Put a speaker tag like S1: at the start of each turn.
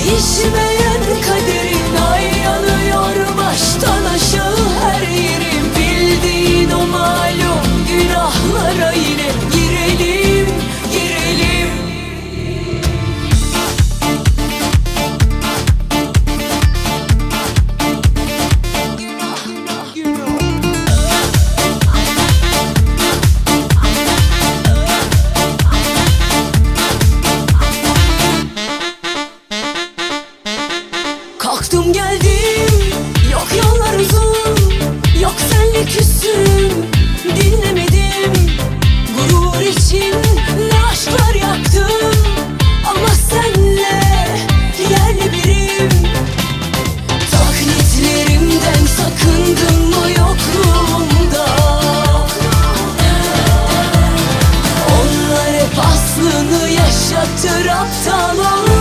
S1: Değişmeyen kaderin ay yanıyor baştan aşağı her yerim. Bildiğin o malum günahlara yine girelim, girelim. Kalktım geldim, yok yollar uzun, yok senle küsüm, dinlemedim. Gurur için ne aşklar yaktım, ama senle yerli birim. Taklitlerimden sakındım o yokluğumda. Onlar hep aslını yaşatır aptal ol.